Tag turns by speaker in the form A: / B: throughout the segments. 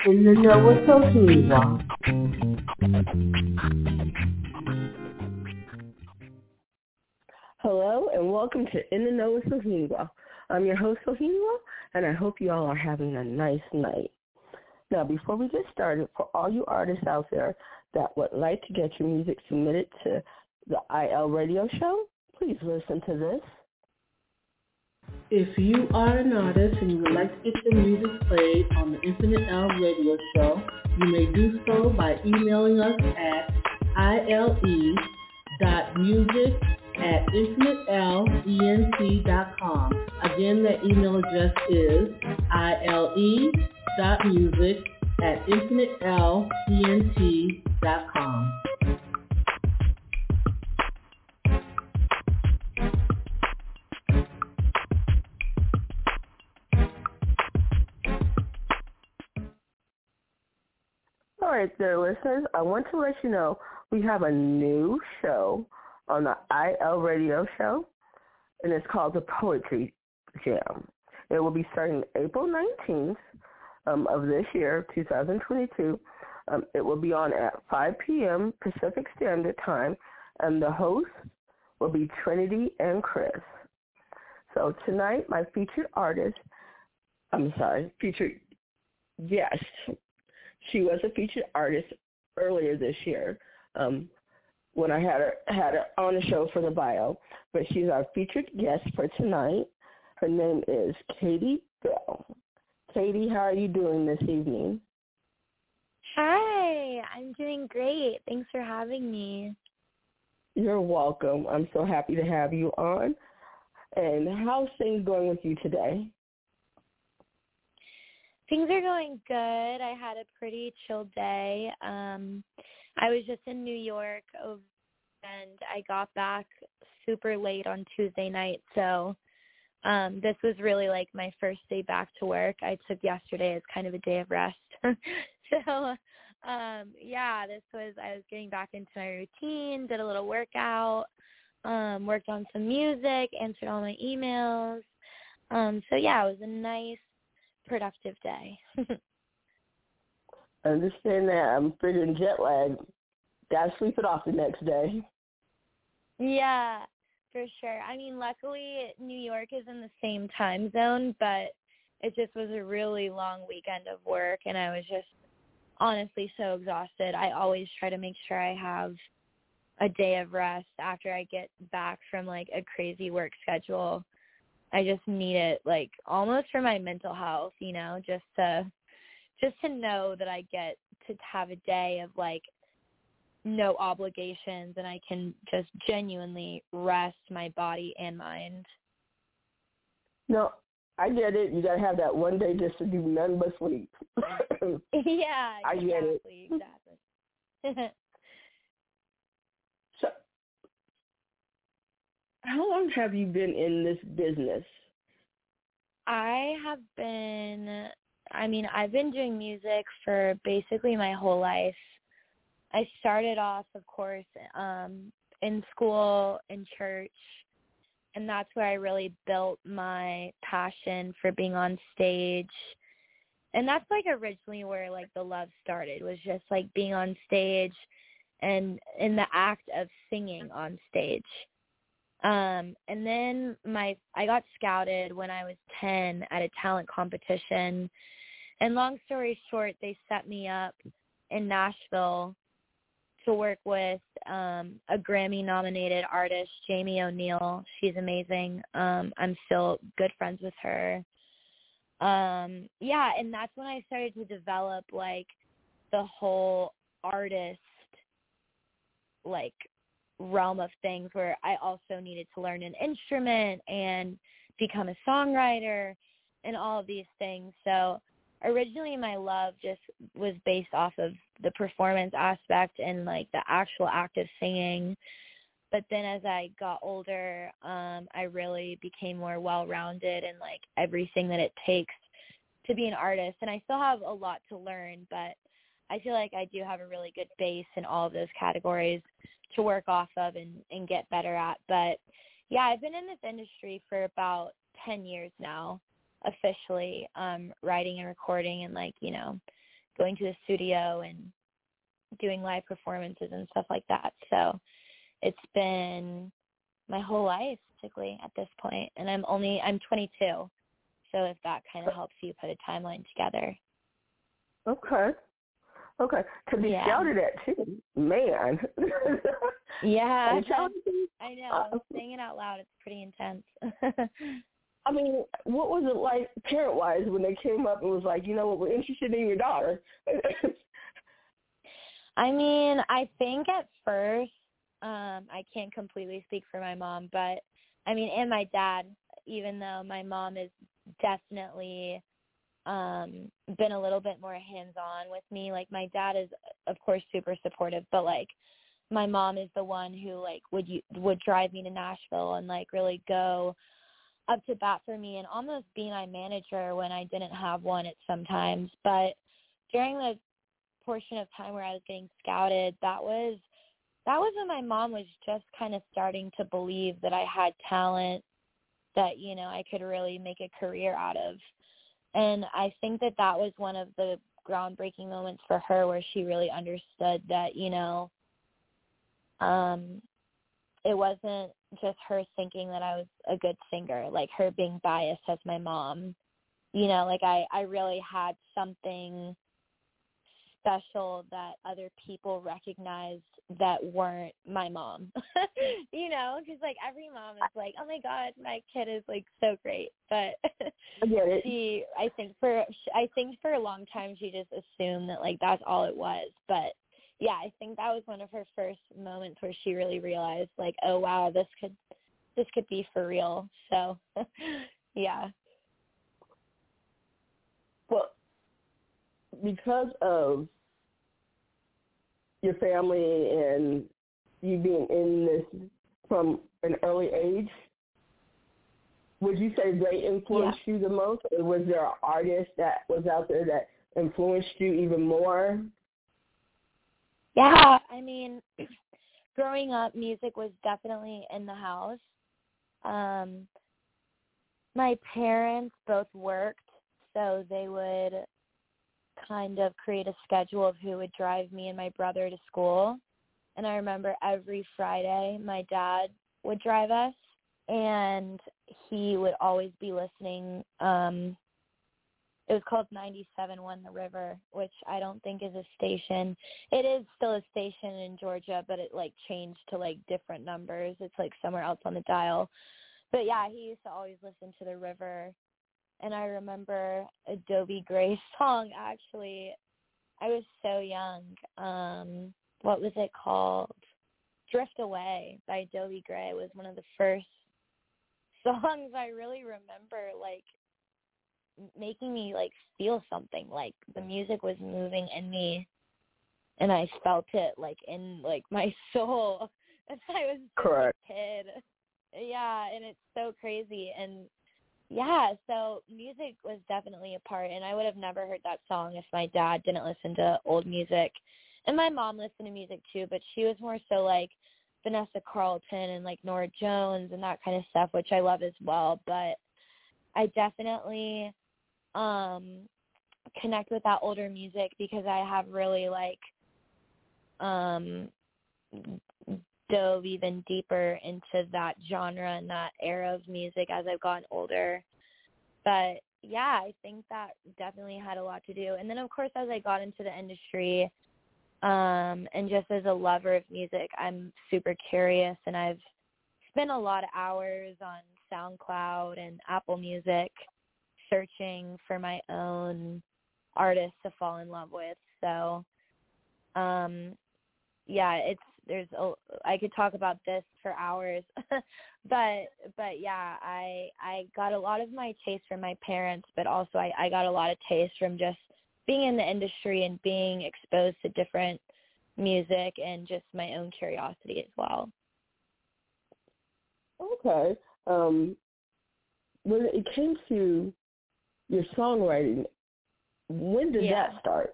A: In the know with Sohila. Hello and welcome to In the Know with Sohila. I'm your host Sohila, and I hope you all are having a nice night. Now, before we get started, for all you artists out there that would like to get your music submitted to the IL Radio Show, please listen to this.
B: If you are an artist and you would like to get your music played on the Infinite L Radio Show, you may do so by emailing us at ile.music@infinitelent.com. Again, that email address is ile.music@infinitelent.com.
A: All right, there, listeners. I want to let you know we have a new show on the IL Radio Show, and it's called the Poetry Jam. It will be starting April 19th of this year, 2022. It will be on at 5 p.m. Pacific Standard Time, and the hosts will be Trinity and Chris. So tonight, my featured guest. She was a featured artist earlier this year when I had her on the show for the bio. But she's our featured guest for tonight. Her name is Katie Bell. Katie, how are you doing this evening?
C: Hi, I'm doing great. Thanks for having me.
A: You're welcome. I'm so happy to have you on. And how's things going with you today?
C: Things are going good. I had a pretty chill day. I was just in New York and I got back super late on Tuesday night. So this was really like my first day back to work. I took yesterday as kind of a day of rest. So, I was getting back into my routine, did a little workout, worked on some music, answered all my emails. It was a nice, productive day.
A: I understand that. I'm figuring jet lag. Gotta sleep it off the next day.
C: Yeah, for sure. I mean, luckily New York is in the same time zone, but it just was a really long weekend of work, and I was just honestly so exhausted. I always try to make sure I have a day of rest after I get back from like a crazy work schedule. I just need it, like, almost for my mental health, you know, just to know that I get to have a day of, like, no obligations and I can just genuinely rest my body and mind.
A: No, I get it. You got to have that one day just to do nothing but sleep.
C: Yeah,
A: I get it.
C: Exactly.
A: So, how long have you been in this business?
C: I've been doing music for basically my whole life. I started off, of course, in school, in church, and that's where I really built my passion for being on stage. And that's, like, originally where, like, the love started, was just, like, being on stage and in the act of singing on stage. And then I got scouted when I was 10 at a talent competition. And long story short, they set me up in Nashville to work with a Grammy-nominated artist, Jamie O'Neal. She's amazing. I'm still good friends with her. And that's when I started to develop, like, the whole artist, like, realm of things, where I also needed to learn an instrument and become a songwriter and all of these things. So originally my love just was based off of the performance aspect and, like, the actual act of singing. But then as I got older, I really became more well-rounded in, like, everything that it takes to be an artist. And I still have a lot to learn, but I feel like I do have a really good base in all of those categories to work off of and get better at. But yeah, I've been in this industry for about 10 years now, officially, writing and recording and, like, you know, going to the studio and doing live performances and stuff like that. So it's been my whole life, basically, at this point. And I'm 22. So if that kind of helps you put a timeline together.
A: Okay. To be shouted at, too. Man.
C: Yeah. I know. Saying it out loud, it's pretty intense.
A: I mean, what was it like parent-wise when they came up and was like, you know what, we're interested in your daughter?
C: I mean, I think at first, I can't completely speak for my mom, but, I mean, and my dad, even though my mom is definitely been a little bit more hands-on with me. Like, my dad is, of course, super supportive, but, like, my mom is the one who, like, would drive me to Nashville and, like, really go up to bat for me and almost be my manager when I didn't have one at some times. But during the portion of time where I was getting scouted, that was when my mom was just kind of starting to believe that I had talent that, you know, I could really make a career out of. And I think that was one of the groundbreaking moments for her where she really understood that, you know, it wasn't just her thinking that I was a good singer, like her being biased as my mom. You know, like I really had something special that other people recognized that weren't my mom. You know, because like every mom is like, oh my God, my kid is like so great. But I think for a long time she just assumed that like that's all it was. But yeah, I think that was one of her first moments where she really realized like, oh wow, this could be for real. So yeah.
A: Well, because of your family and you being in this from an early age, would you say they influenced you the most, or was there an artist that was out there that influenced you even more?
C: Yeah, I mean, growing up, music was definitely in the house. My parents both worked, so they would kind of create a schedule of who would drive me and my brother to school. And I remember every Friday my dad would drive us, and he would always be listening. It was called 97.1 The River, which I don't think is a station. It is still a station in Georgia, but it like changed to like different numbers. It's like somewhere else on the dial. But yeah, he used to always listen to The River. And I remember a Dobie Gray song, actually. I was so young. What was it called? Drift Away by Dobie Gray was one of the first songs I really remember, like, making me, like, feel something. Like, the music was moving in me, and I felt it, like, in, like, my soul as I was just a kid. Yeah, and it's so crazy. And yeah, so music was definitely a part, and I would have never heard that song if my dad didn't listen to old music. And my mom listened to music too, but she was more so like Vanessa Carlton and like Norah Jones and that kind of stuff, which I love as well. But I definitely connect with that older music because I have really like dove even deeper into that genre and that era of music as I've gotten older. But yeah, I think that definitely had a lot to do. And then of course, as I got into the industry, and just as a lover of music, I'm super curious, and I've spent a lot of hours on SoundCloud and Apple Music searching for my own artists to fall in love with. So yeah, I could talk about this for hours, but yeah, I got a lot of my taste from my parents, but also I got a lot of taste from just being in the industry and being exposed to different music and just my own curiosity as well.
A: Okay. When it came to your songwriting, when did that start?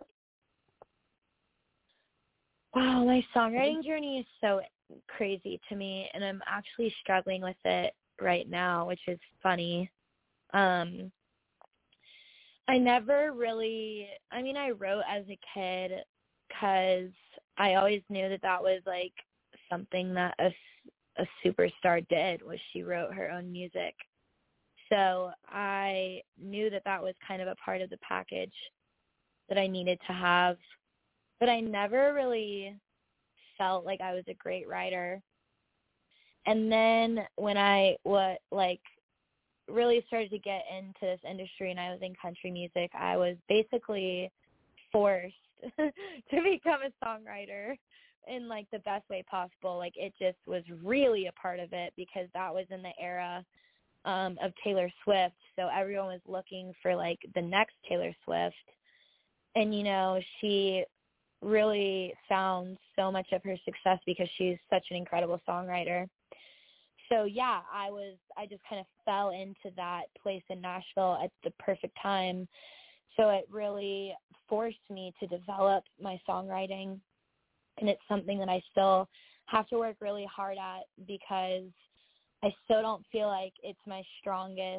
C: Wow, my songwriting journey is so crazy to me, and I'm actually struggling with it right now, which is funny. I never really, I mean, I wrote as a kid because I always knew that that was like something that a superstar did, was she wrote her own music. So I knew that that was kind of a part of the package that I needed to have. But I never really felt like I was a great writer. And then when I really started to get into this industry and I was in country music, I was basically forced to become a songwriter in like the best way possible. Like it just was really a part of it because that was in the era of Taylor Swift. So everyone was looking for like the next Taylor Swift. And, you know, she really found so much of her success because she's such an incredible songwriter. So, yeah, I just kind of fell into that place in Nashville at the perfect time. So it really forced me to develop my songwriting. And it's something that I still have to work really hard at because I still don't feel like it's my strongest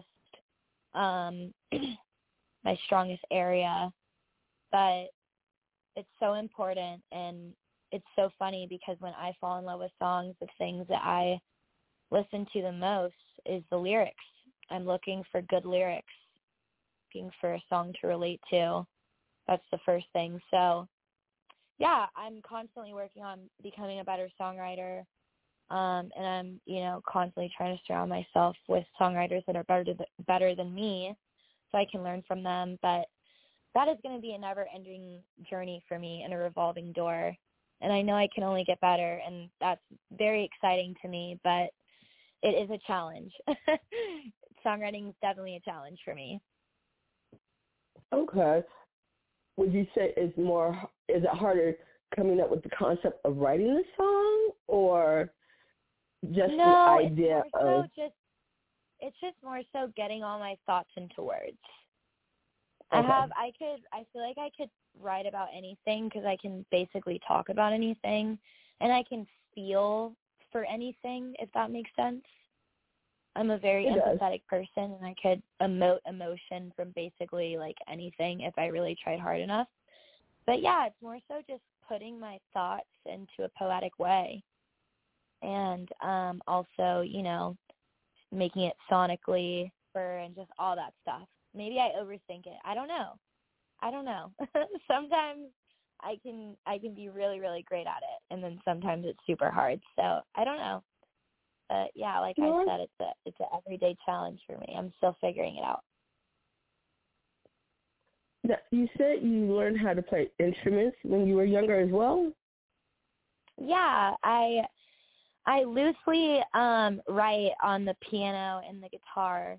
C: area. But it's so important, and it's so funny because when I fall in love with songs, the things that I listen to the most is the lyrics. I'm looking for good lyrics, looking for a song to relate to. That's the first thing. So, yeah, I'm constantly working on becoming a better songwriter, and I'm, you know, constantly trying to surround myself with songwriters that are better than me so I can learn from them. But that is going to be a never-ending journey for me and a revolving door. And I know I can only get better, and that's very exciting to me, but it is a challenge. Songwriting is definitely a challenge for me.
A: Okay. Would you say is it harder coming up with the concept of writing the song, or just the idea of?
C: It's just more so getting all my thoughts into words.
A: Okay.
C: I feel like I could write about anything because I can basically talk about anything, and I can feel for anything, if that makes sense. I'm a very empathetic person, and I could emote emotion from basically like anything if I really tried hard enough. But yeah, it's more so just putting my thoughts into a poetic way, and also, you know, making it sonically and just all that stuff. Maybe I overthink it. I don't know. Sometimes I can be really, really great at it, and then sometimes it's super hard. So I don't know. But yeah, like I said, it's an everyday challenge for me. I'm still figuring it out.
A: Now, you said you learned how to play instruments when you were younger as well?
C: Yeah, I loosely write on the piano and the guitar.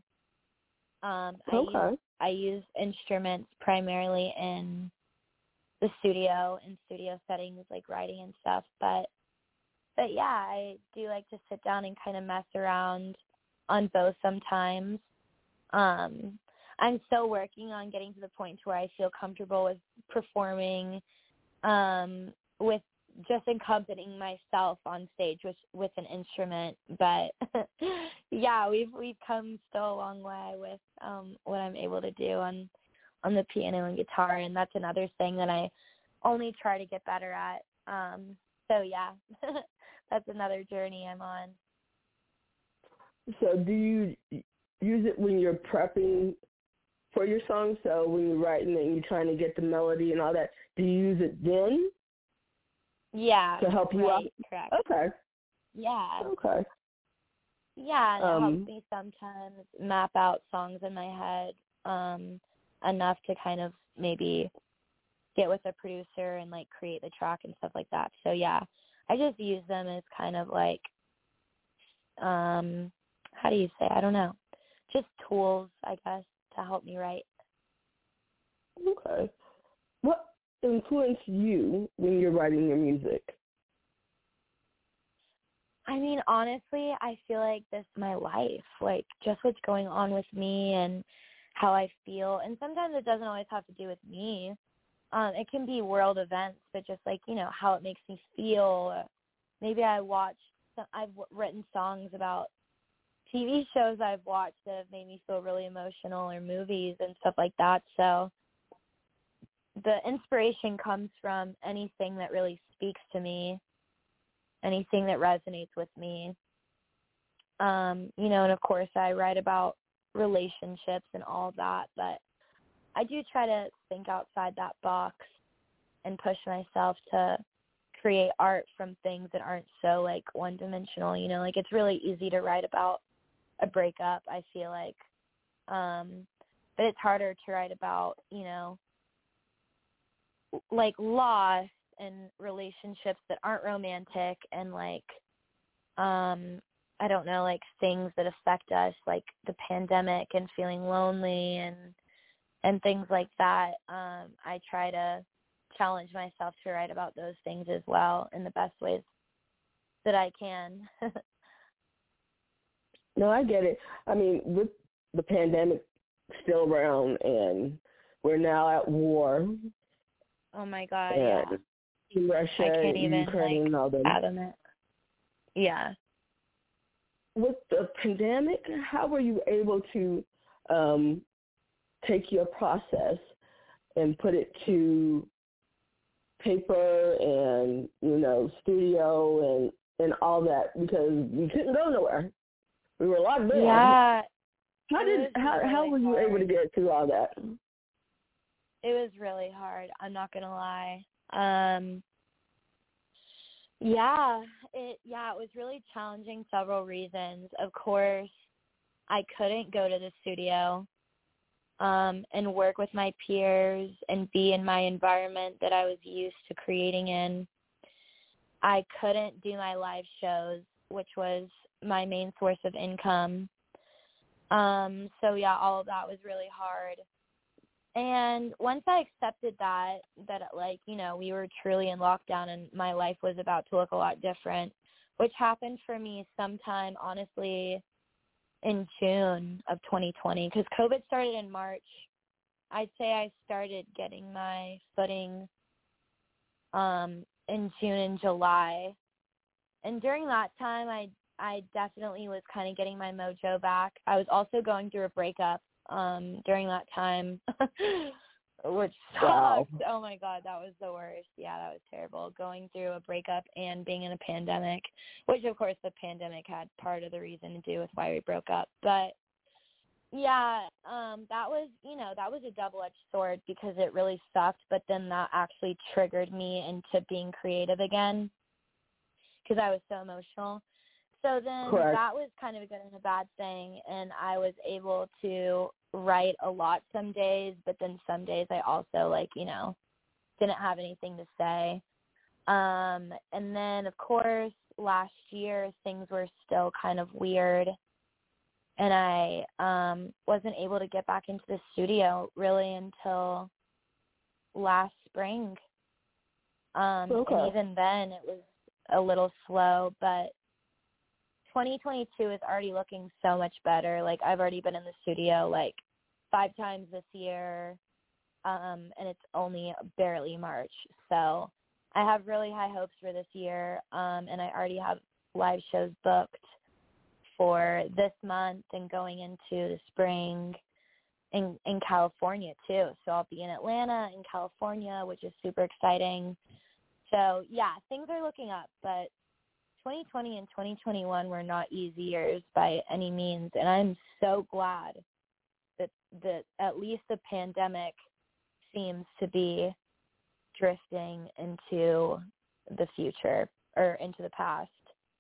C: I use instruments primarily in the studio, in studio settings, like writing and stuff. But yeah, I do like to sit down and kind of mess around on both sometimes. I'm still working on getting to the point where I feel comfortable with performing, with just accompanying myself on stage with an instrument. But yeah, we've come still a long way with what I'm able to do on the piano and guitar, and that's another thing that I only try to get better at. So yeah, that's another journey I'm on.
A: So do you use it when you're prepping for your song? So when you're writing and you're trying to get the melody and all that, do you use it then?
C: Yeah.
A: To help you out?
C: Correct.
A: Okay.
C: Yeah.
A: Okay.
C: Yeah, and it helps me sometimes map out songs in my head enough to kind of maybe get with a producer and like create the track and stuff like that. So yeah, I just use them as kind of like, how do you say? I don't know. Just tools, I guess, to help me write.
A: Okay. What influenced you when you're writing your music?
C: I mean, honestly, I feel like this is my life, like just what's going on with me and how I feel. And sometimes it doesn't always have to do with me. It can be world events, but just like, you know, how it makes me feel. Maybe I've written songs about TV shows I've watched that have made me feel really emotional, or movies and stuff like that. So the inspiration comes from anything that really speaks to me, anything that resonates with me. And of course I write about relationships and all of that, but I do try to think outside that box and push myself to create art from things that aren't so like one-dimensional. It's really easy to write about a breakup, I feel like, but it's harder to write about like loss and relationships that aren't romantic, and like I don't know, like things that affect us, like the pandemic and feeling lonely and things like that. I try to challenge myself to write about those things as well in the best ways that I can.
A: No, I get it. I mean, with the pandemic still around, and we're now at war.
C: Oh my God, yeah.
A: Russia,
C: I can't even
A: Ukraine, all them.
C: fathom it. Yeah.
A: With the pandemic, how were you able to take your process and put it to paper and, studio and all that, because we couldn't go nowhere. We were locked down.
C: Yeah.
A: How were you able to get through all that?
C: It was really hard. I'm not going to lie. It was really challenging, several reasons. Of course, I couldn't go to the studio and work with my peers and be in my environment that I was used to creating in. I couldn't do my live shows, which was my main source of income. All of that was really hard. And once I accepted that we were truly in lockdown and my life was about to look a lot different, which happened for me sometime, honestly, in June of 2020, because COVID started in March. I'd say I started getting my footing in June and July. And during that time, I definitely was kind of getting my mojo back. I was also going through a breakup during that time, which sucked.
A: Wow.
C: Oh my God, that was the worst. Yeah, that was terrible. Going through a breakup and being in a pandemic, which of course the pandemic had part of the reason to do with why we broke up. But yeah, that was a double-edged sword, because it really sucked, but then that actually triggered me into being creative again, because I was so emotional. So then
A: Correct.
C: That was kind of a good and a bad thing, and I was able to write a lot some days, but then some days I also, didn't have anything to say. And then, of course, last year things were still kind of weird, and I wasn't able to get back into the studio really until last spring.
A: Okay.
C: And even then it was a little slow, but 2022 is already looking so much better. Like, I've already been in the studio 5 times this year, and it's only barely March. So I have really high hopes for this year, and I already have live shows booked for this month and going into the spring in California too. So I'll be in Atlanta, in California, which is super exciting. So yeah, things are looking up, but 2020 and 2021 were not easy years by any means, and I'm so glad that at least the pandemic seems to be drifting into the future, or into the past.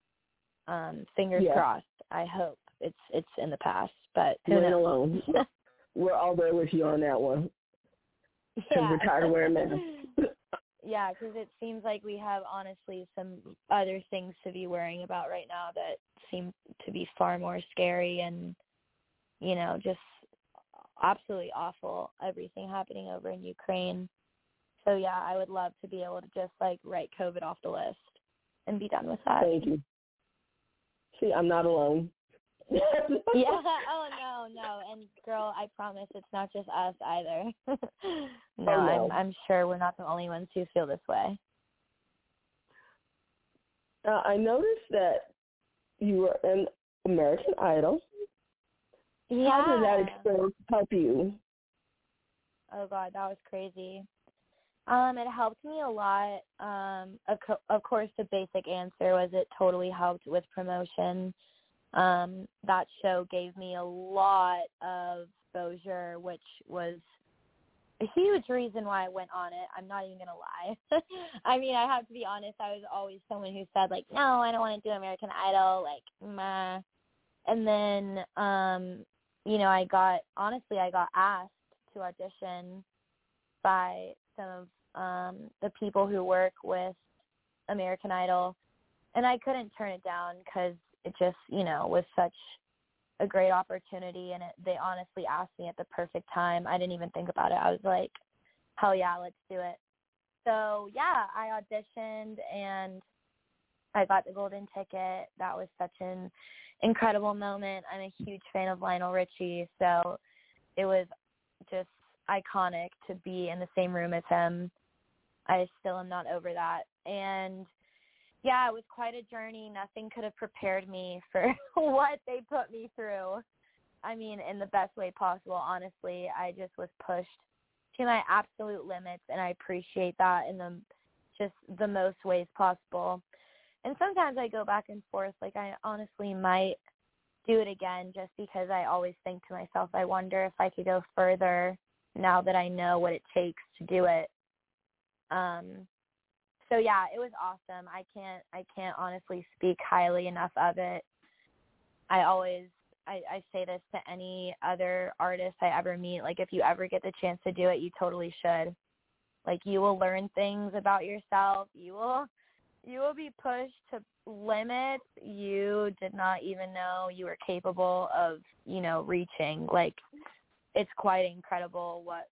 C: Fingers crossed. I hope it's in the past, but
A: you ain't alone. We're all there with you on that one.
C: Yeah.
A: We're tired of wearing masks.
C: Yeah, because it seems like we have, honestly, some other things to be worrying about right now that seem to be far more scary and, just absolutely awful, everything happening over in Ukraine. So, yeah, I would love to be able to just, write COVID off the list and be done with that.
A: Thank you. See, I'm not alone.
C: Yeah. Oh, no. And, girl, I promise it's not just us either. No. I'm sure we're not the only ones who feel this way.
A: I noticed that you were, and American Idol.
C: Yeah.
A: How did that experience help you?
C: Oh, God, that was crazy. It helped me a lot. Of course, the basic answer was it totally helped with promotion. That show gave me a lot of exposure, which was a huge reason why I went on it. I'm not even going to lie. I mean, I have to be honest. I was always someone who said, like, no, I don't want to do American Idol, like, meh. And then, I got asked to audition by some of the people who work with American Idol, and I couldn't turn it down because it just, was such a great opportunity, and they honestly asked me at the perfect time. I didn't even think about it. I was like, hell yeah, let's do it. So, yeah, I auditioned, and I got the golden ticket. That was such an incredible moment. I'm a huge fan of Lionel Richie, so it was just iconic to be in the same room as him. I still am not over that. And, yeah, it was quite a journey. Nothing could have prepared me for what they put me through. I mean, in the best way possible, honestly. I just was pushed to my absolute limits, and I appreciate that in the most ways possible. And sometimes I go back and forth. Like, I honestly might do it again just because I always think to myself, I wonder if I could go further now that I know what it takes to do it. So yeah, it was awesome. I can't honestly speak highly enough of it. I say this to any other artist I ever meet. Like, if you ever get the chance to do it, you totally should. Like, you will learn things about yourself. You will be pushed to limits you did not even know you were capable of, reaching. Like, it's quite incredible what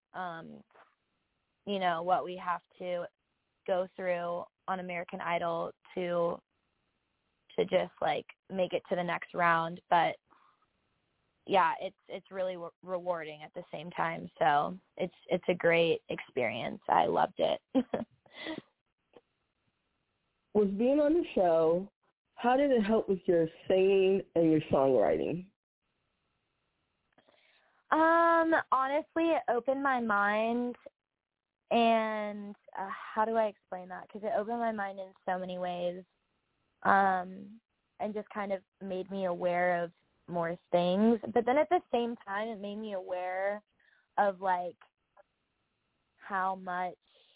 C: we have to go through on American Idol to just like make it to the next round. But yeah, it's really rewarding at the same time. So it's a great experience. I loved it.
A: Was being on the show, how did it help with your singing and your songwriting?
C: Honestly, it opened my mind, and how do I explain that? Because it opened my mind in so many ways, and just kind of made me aware of more things. But then at the same time, it made me aware of, like, how much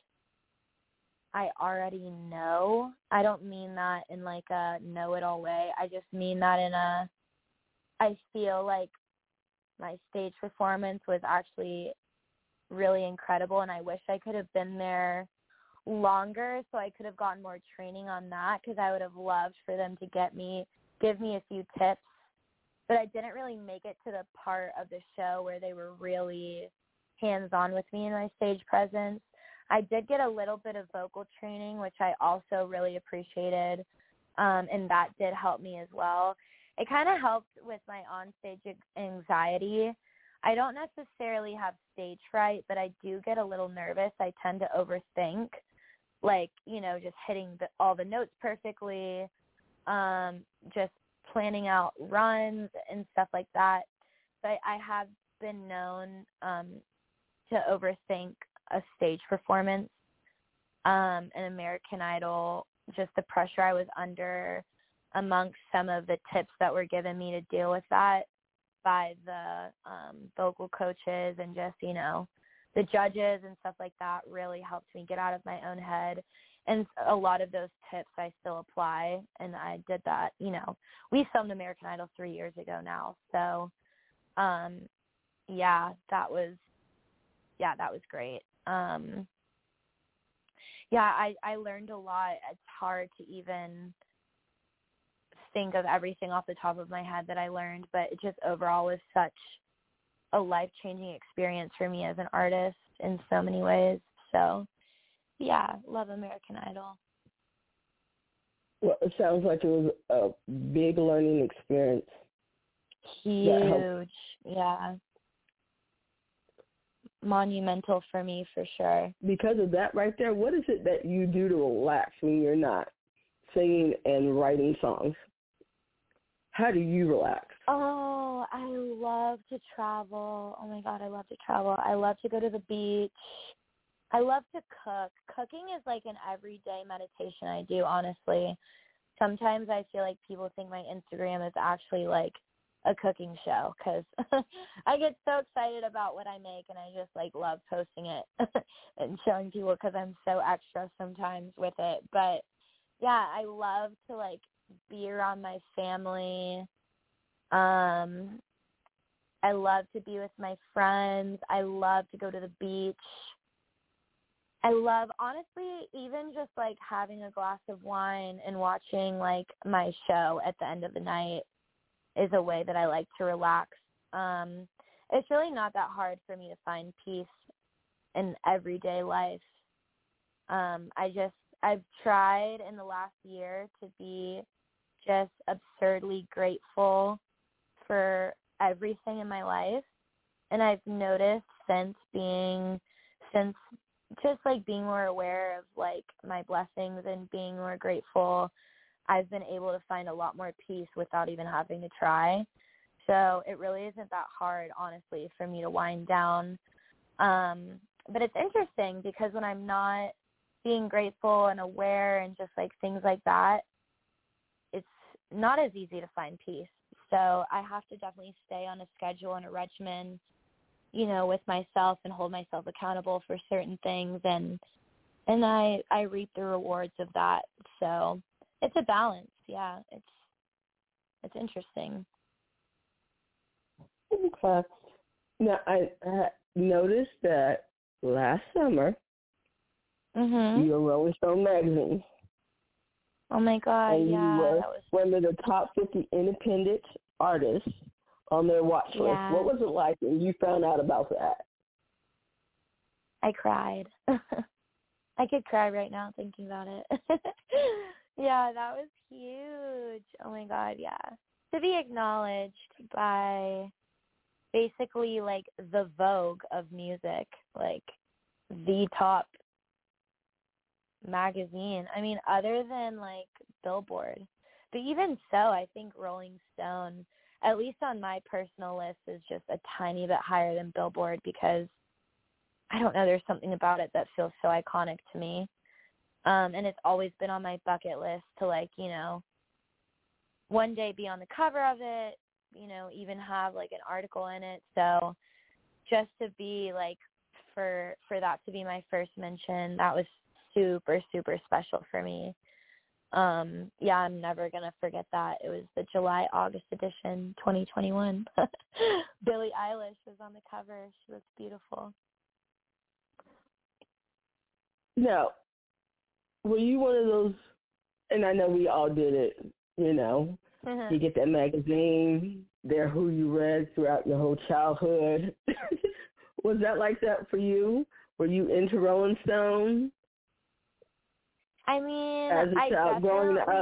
C: I already know. I don't mean that in, like, a know-it-all way. I just mean that in I feel like my stage performance was actually really incredible, and I wish I could have been there longer so I could have gotten more training on that, because I would have loved for them to give me a few tips. But I didn't really make it to the part of the show where they were really hands-on with me in my stage presence. I did get a little bit of vocal training, which I also really appreciated, and that did help me as well. It kind of helped with my onstage anxiety. I don't necessarily have stage fright, but I do get a little nervous. I tend to overthink, like, just hitting all the notes perfectly, just planning out runs and stuff like that. So I have been known to overthink a stage performance. In American Idol, just the pressure I was under amongst some of the tips that were given me to deal with that by the vocal coaches and just, the judges and stuff like that really helped me get out of my own head. And a lot of those tips I still apply, and I did that, we filmed American Idol 3 years ago now. So, that was great. I learned a lot. It's hard to even think of everything off the top of my head that I learned, but it just overall was such a life-changing experience for me as an artist in so many ways. So, yeah, love American Idol.
A: Well, it sounds like it was a big learning experience.
C: Huge, yeah. Monumental for me, for sure.
A: Because of that right there, what is it that you do to relax when you're not singing and writing songs? How do you relax?
C: Oh, I love to travel. Oh, my God, I love to travel. I love to go to the beach. I love to cook. Cooking is like an everyday meditation I do, honestly. Sometimes I feel like people think my Instagram is actually like a cooking show because I get so excited about what I make and I just like love posting it and showing people because I'm so extra sometimes with it. But yeah, I love to like be around my family. I love to be with my friends. I love to go to the beach. I love, honestly, even just like having a glass of wine and watching like my show at the end of the night is a way that I like to relax. It's really not that hard for me to find peace in everyday life. I've tried in the last year to be just absurdly grateful for everything in my life. And I've noticed since just like being more aware of like my blessings and being more grateful, I've been able to find a lot more peace without even having to try. So it really isn't that hard, honestly, for me to wind down. But it's interesting because when I'm not being grateful and aware and just like things like that, it's not as easy to find peace. So I have to definitely stay on a schedule and a regimen, you know, with myself and hold myself accountable for certain things. And I reap the rewards of that. So it's a balance. Yeah, it's interesting.
A: Okay. Now, I noticed that last summer, you were Rolling Stone magazine.
C: Oh, my God,
A: and
C: yeah.
A: you were one of the top 50 independent artists on their watch list.
C: Yeah.
A: What was it like when you found out about that?
C: I cried. I could cry right now thinking about it. Yeah, that was huge. Oh, my God, yeah. To be acknowledged by basically, like, the Vogue of music, like, the top magazine. I mean, other than, like, Billboard. But even so, I think Rolling Stone, at least on my personal list, is just a tiny bit higher than Billboard because, I don't know, there's something about it that feels so iconic to me. And it's always been on my bucket list to, like, you know, one day be on the cover of it, you know, even have, like, an article in it. So just to be, like, for that to be my first mention, that was super, super special for me. Yeah, I'm never going to forget that. It was the July-August edition, 2021. Billie Eilish was on the cover. She looks beautiful.
A: Now, were you one of those, and I know we all did it, you know, you get that magazine, they're who you read throughout your whole childhood. Was that like that for you? Were you into Rolling Stone?
C: I mean,
A: as a child growing up?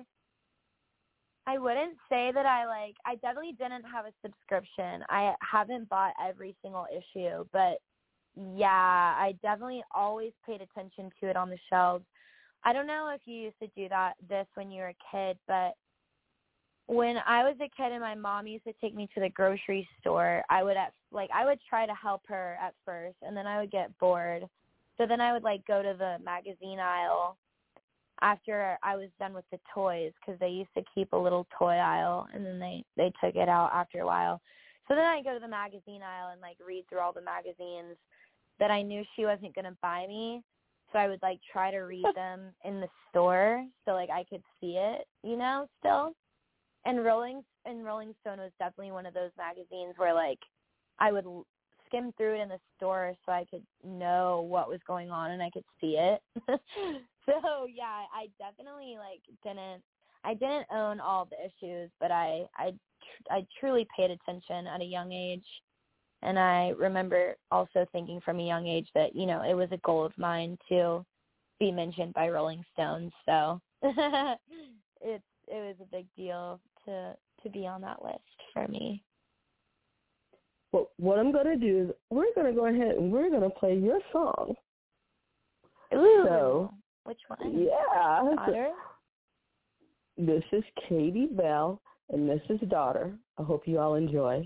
C: I wouldn't say that I definitely didn't have a subscription. I haven't bought every single issue, but yeah, I definitely always paid attention to it on the shelves. I don't know if you used to do this when you were a kid, but when I was a kid and my mom used to take me to the grocery store, I would try to help her at first, and then I would get bored. So then I would go to the magazine aisle after I was done with the toys, because they used to keep a little toy aisle, and then they took it out after a while. So then I'd go to the magazine aisle and read through all the magazines that I knew she wasn't going to buy me. So I would try to read them in the store so I could see it, still. And Rolling Stone was definitely one of those magazines where I would skim through it in the store so I could know what was going on and I could see it. So yeah, I definitely didn't own all the issues, but I truly paid attention at a young age. And I remember also thinking from a young age that, it was a goal of mine to be mentioned by Rolling Stone. So it was a big deal to be on that list for me.
A: Well, what I'm going to do is we're going to go ahead and we're going to play your song.
C: Ooh,
A: so,
C: which one?
A: Yeah.
C: Daughter?
A: This is Katie Bell, and this is Daughter. I hope you all enjoy.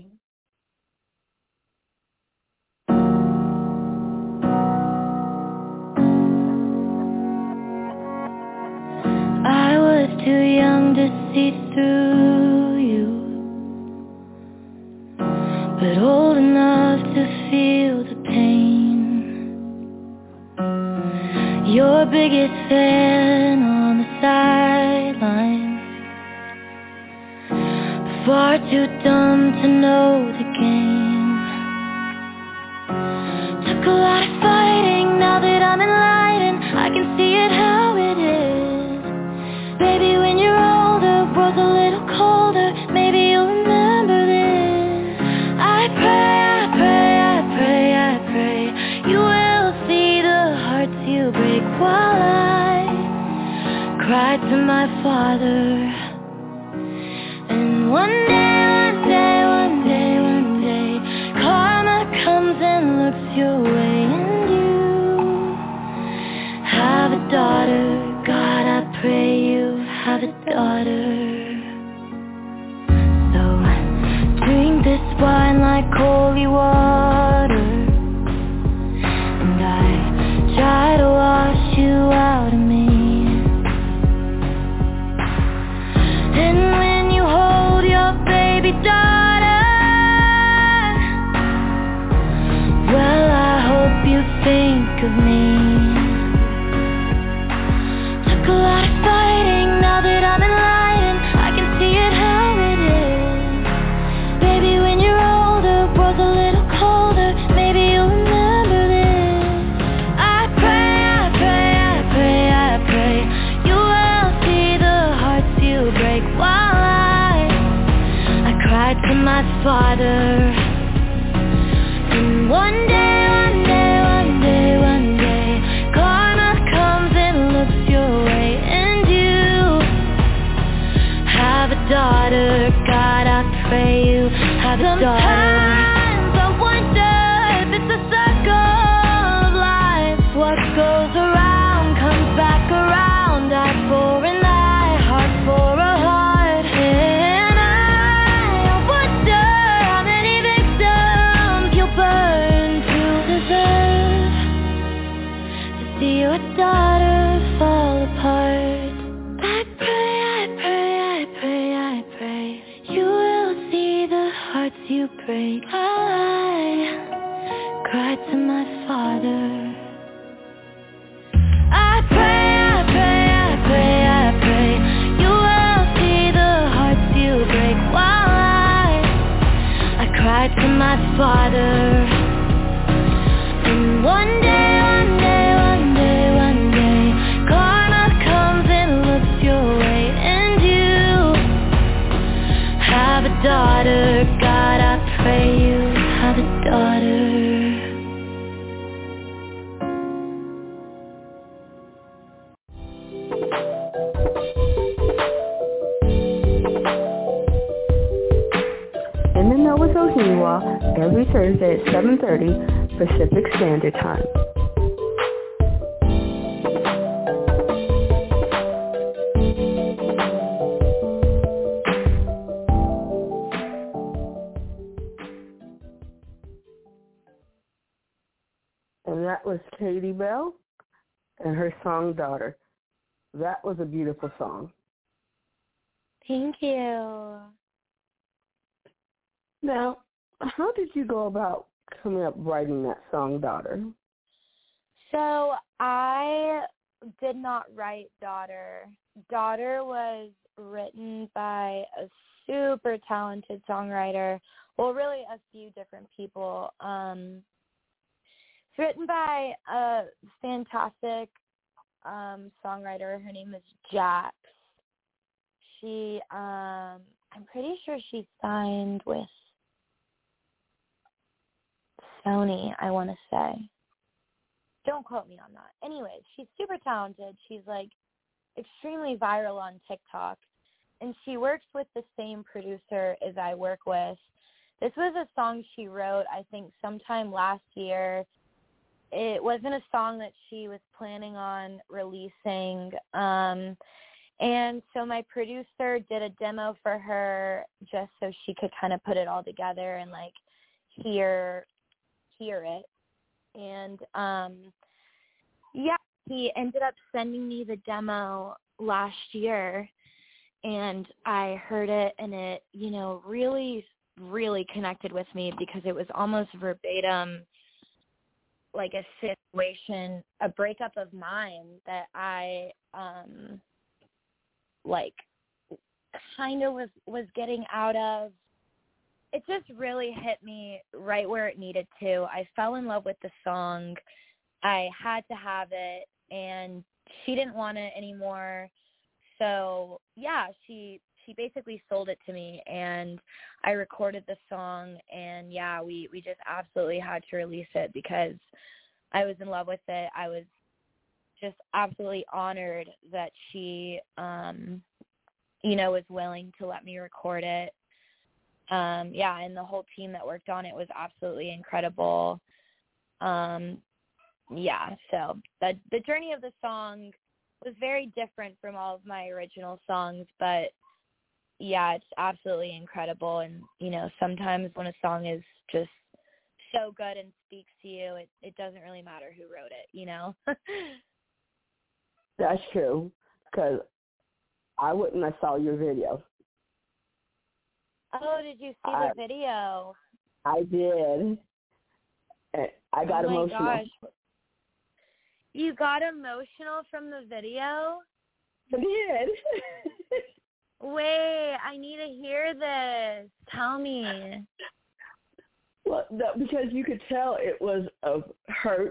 D: I was too young to see through you, but old enough to feel the pain. Your biggest fan on the sidelines, far too dumb to know the game. Took a lot of fighting, now that I'm enlightened, I can see it how it is. Baby, when you're older, world's a little colder, maybe you'll remember this. I pray, I pray, I pray, I pray, you will see the hearts you break while I cry to my Father. And one day, karma comes and looks your way, and you have a daughter. God, I pray you have a daughter. So drink this wine like holy water, and I try to wash you out of me. And when you hold your baby daughter, well, I hope you think of me. Took a lot of fighting, now that I'm enlightened, I can see it how it is. Baby, when you're older, world's a little colder, maybe you'll remember this. I pray, I pray, I pray, I pray, you will see the hearts you break while I cried to my Father. And one day, karma comes and looks your way, and you have a daughter. God, I pray you have a daughter. Sometimes I wonder if it's a circle of life. What goes around comes back around. Eye for an eye, heart for a heart. And I wonder how many victims you'll burn to deserve to see your daughter fall apart. I pray, I pray, I pray, I pray, you will see the hearts you break while I cry to my Father. I pray, I pray, I pray, I pray, you will see the hearts you break while I cry to my Father. And one day, karma comes and looks your way, and you have a daughter. God, I pray you have a daughter.
A: In the Know with Ohiniwa, every Thursday at 7:30 Pacific Standard Time. And that was Katie Bell and her song Daughter. That was a beautiful song.
C: Thank you.
A: Now, how did you go about coming up writing that song Daughter?
C: So I did not write Daughter. Daughter was written by a super talented songwriter. Well, really a few different people. It's written by a fantastic songwriter. Her name is Jax. She, I'm pretty sure she signed with Sony, I want to say. Don't quote me on that. Anyways, she's super talented. She's like extremely viral on TikTok, and she works with the same producer as I work with. This was a song she wrote, I think, sometime last year. It wasn't a song that she was planning on releasing, And so my producer did a demo for her just so she could kind of put it all together and like hear it. And yeah, he ended up sending me the demo last year, and I heard it, and it, you know, really, really connected with me because it was almost verbatim like a situation, a breakup of mine that I like kind of was getting out of. It just really hit me right where it needed to. I fell in love with the song. I had to have it, and she didn't want it anymore. So yeah, she basically sold it to me, and I recorded the song, and yeah, we just absolutely had to release it because I was in love with it. I was just absolutely honored that she, you know, was willing to let me record it. Yeah, and the whole team that worked on it was absolutely incredible. Yeah, so the journey of the song was very different from all of my original songs, but yeah, it's absolutely incredible. And, you know, sometimes when a song is just so good and speaks to you, it doesn't really matter who wrote it, you know?
A: That's true, because I wouldn't have saw your video.
C: Oh, did you see the video?
A: I did. And I got emotional.
C: Gosh. You got emotional from the video?
A: I did.
C: Wait, I need to hear this. Tell me.
A: Well, because you could tell it was of hurt.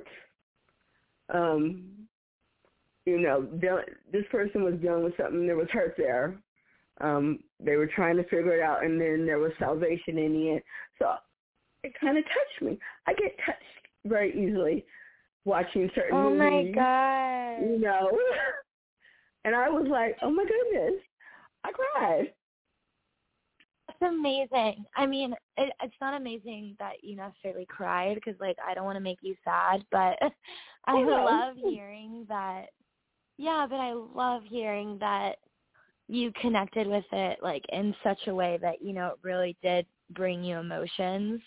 A: You know, this person was dealing with something. There was hurt there. They were trying to figure it out, and then there was salvation in the end. So it kind of touched me. I get touched very easily watching certain movies.
C: Oh, my God.
A: You know? And I was like, oh, my goodness. I cried.
C: That's amazing. I mean, it's not amazing that you necessarily cried because, like, I don't want to make you sad, but I love hearing that. Yeah, but I love hearing that you connected with it, like, in such a way that, you know, it really did bring you emotions.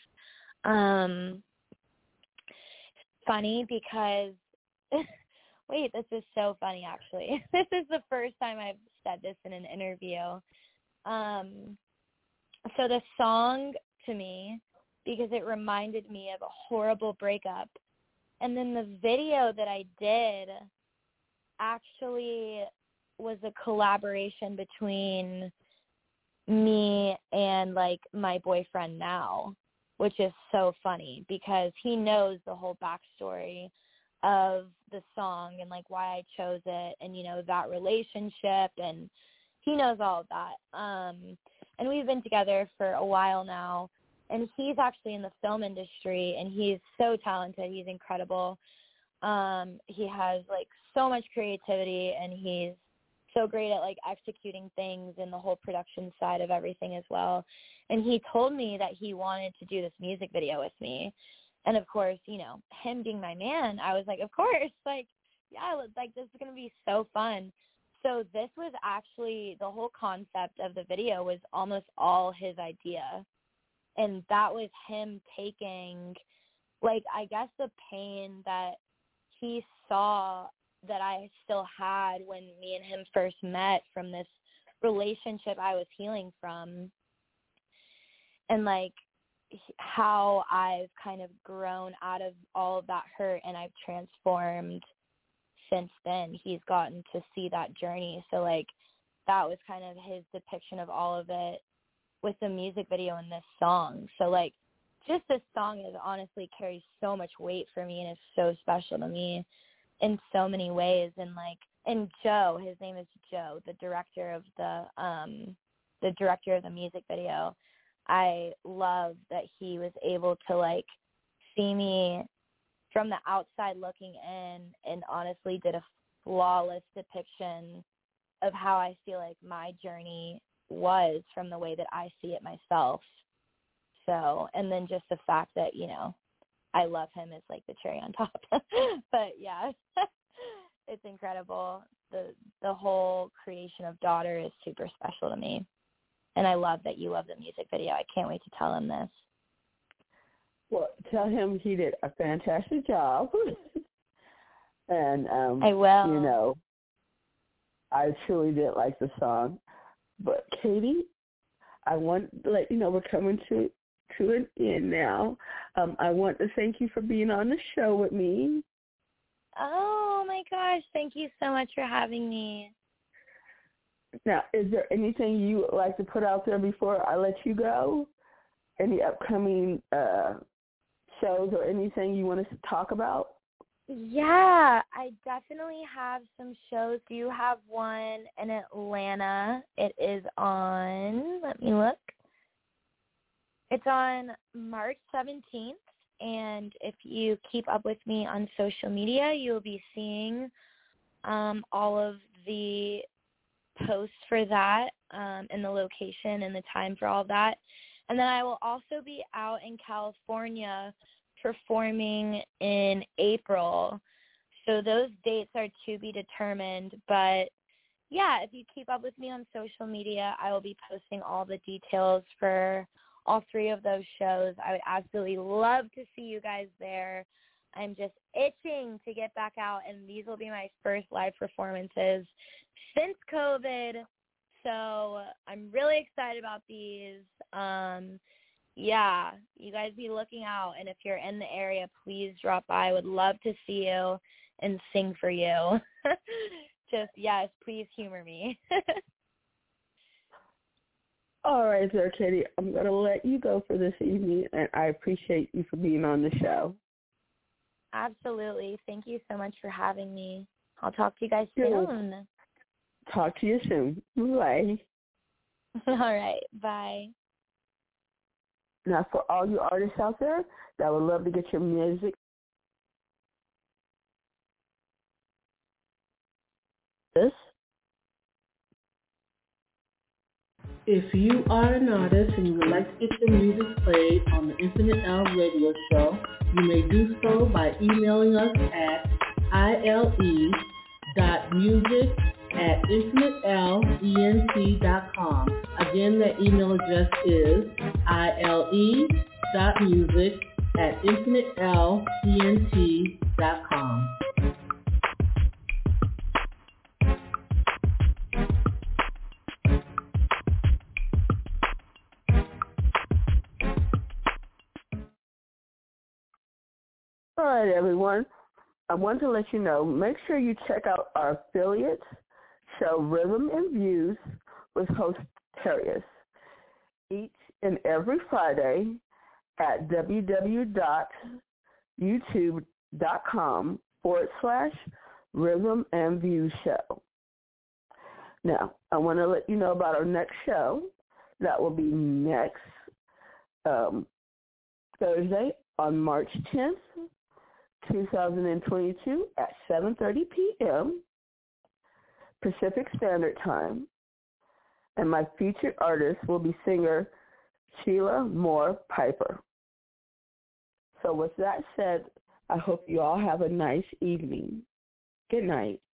C: Funny because, wait, this is so funny, actually. This is the first time I've said this in an interview. So the song to me, because it reminded me of a horrible breakup, and then the video that I did actually was a collaboration between me and, like, my boyfriend now, which is so funny because he knows the whole backstory of the song and, like, why I chose it and, you know, that relationship, and he knows all of that. And we've been together for a while now, and he's actually in the film industry, and he's so talented. He's incredible. He has, like, so much creativity, and he's so great at, like, executing things and the whole production side of everything as well. And he told me that he wanted to do this music video with me. And, of course, you know, him being my man, I was like, of course, like, yeah, like, this is going to be so fun. So this was actually, the whole concept of the video was almost all his idea. And that was him taking, like, I guess the pain that he saw that I still had when me and him first met from this relationship I was healing from. And, like, how I've kind of grown out of all of that hurt and I've transformed since then. He's gotten to see that journey. So, like, that was kind of his depiction of all of it with the music video and this song. So, like, just this song is honestly carries so much weight for me and is so special to me in so many ways. And, like, and Joe, his name is Joe, the director of the music video, I love that he was able to, like, see me from the outside looking in and honestly did a flawless depiction of how I feel like my journey was from the way that I see it myself. So, and then just the fact that, you know, I love him is like the cherry on top. But yeah, it's incredible. The whole creation of Daughter is super special to me. And I love that you love the music video. I can't wait to tell him this.
A: Well, tell him he did a fantastic job. And
C: I will.
A: You know, I truly did like the song. But Katie, I want to let you know we're coming to an end now. I want to thank you for being on the show with me.
C: Oh my gosh, thank you so much for having me.
A: Now, is there anything you would like to put out there before I let you go? Any upcoming shows or anything you want us to talk about?
C: Yeah, I definitely have some shows. Do you have one in Atlanta? It is on, let me look. It's on March 17th, and if you keep up with me on social media, you'll be seeing all of the posts for that and the location and the time for all of that. And then I will also be out in California performing in April. So those dates are to be determined. But, yeah, if you keep up with me on social media, I will be posting all the details for all three of those shows. I would absolutely love to see you guys there. I'm just itching to get back out, and these will be my first live performances since COVID. So I'm really excited about these. Yeah, you guys be looking out, and if you're in the area, please drop by. I would love to see you and sing for you. Just, yes, please humor me.
A: All right, there, Katie. I'm going to let you go for this evening, and I appreciate you for being on the show.
C: Absolutely. Thank you so much for having me. I'll talk to you guys soon.
A: Talk to you soon. Bye.
C: All right. Bye.
A: Now, for all you artists out there that would love to get your music,
B: If you are an artist and you would like to get your music played on the Infinite L Radio Show, you may do so by emailing us at ile.music@infinitelent.com. Again, that email address is ile.music@infinitelent.com.
A: all right, everyone. I want to let you know, make sure you check out our affiliate show, Rhythm and Views, with host Terius, each and every Friday at www.youtube.com/Rhythm and Views Show. Now, I want to let you know about our next show. That will be next Thursday on March 10th. 2022 at 7:30 p.m. Pacific Standard Time. And my featured artist will be singer Sheila Moore Piper. So with that said, I hope you all have a nice evening. Good night.